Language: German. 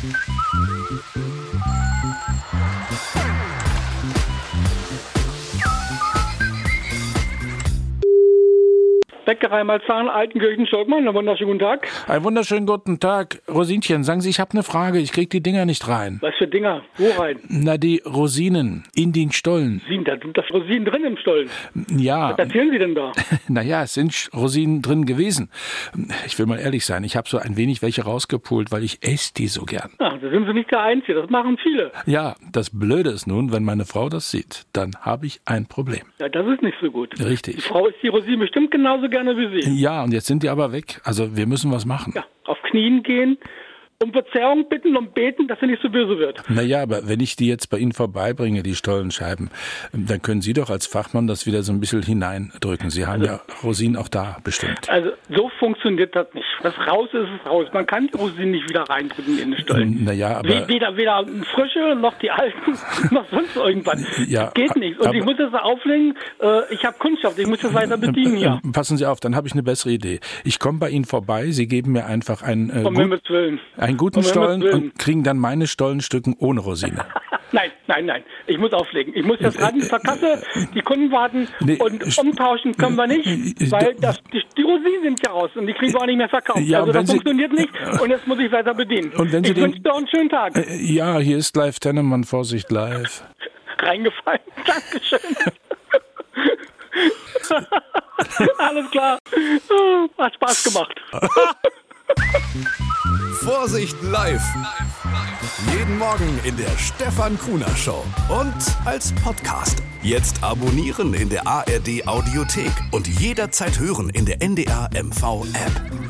Bäckerei Malzahn, Altenkirchen-Stolkmann, einen wunderschönen guten Tag. Einen wunderschönen guten Tag. Rosinchen, sagen Sie, ich habe eine Frage. Ich krieg die Dinger nicht rein. Was für Dinger? Wo rein? Na, die Rosinen in den Stollen. Da sind das Rosinen drin im Stollen. Ja. Was erzählen Sie denn da? Naja, es sind Rosinen drin gewesen. Ich will mal ehrlich sein, ich habe so ein wenig welche rausgepult, weil ich esse die so gern. Ach, da sind Sie nicht der Einzige, das machen viele. Ja, das Blöde ist nun, wenn meine Frau das sieht, dann habe ich ein Problem. Ja, das ist nicht so gut. Richtig. Die Frau isst die Rosinen bestimmt genauso gerne wie Sie. Ja, und jetzt sind die aber weg. Also wir müssen was machen. Ja, auf Knien gehen, um Verzeihung bitten und beten, dass sie nicht so böse wird. Naja, aber wenn ich die jetzt bei Ihnen vorbeibringe, die Stollenscheiben, dann können Sie doch als Fachmann das wieder so ein bisschen hineindrücken. Sie haben ja Rosinen auch da bestimmt. Also so funktioniert das nicht. Was raus ist, ist raus. Man kann die Rosinen nicht wieder reindrücken in den Stollen. Naja, aber... Weder frische, noch die alten, noch sonst irgendwas. Ja, das geht nicht. Und ich muss das auflegen, ich habe Kundschaft, ich muss das weiter bedienen hier. Passen Sie auf, dann habe ich eine bessere Idee. Ich komme bei Ihnen vorbei, Sie geben mir einfach einen guten Stollen und kriegen dann meine Stollenstücken ohne Rosine. Nein. Ich muss auflegen. Ich muss jetzt ran zur Kasse, die Kunden warten und umtauschen können wir nicht, weil die Rosinen sind ja raus und die kriegen wir auch nicht mehr verkauft. Ja, also das funktioniert nicht und jetzt muss ich weiter bedienen. Und wenn Sie ich wünsche dir einen schönen Tag. Ja, hier ist Live Tennemann, Vorsicht live. Reingefallen. Dankeschön. Alles klar. Hat Spaß gemacht. Vorsicht live. Jeden Morgen in der Stefan Kuhner Show und als Podcast. Jetzt abonnieren in der ARD Audiothek und jederzeit hören in der NDR MV App.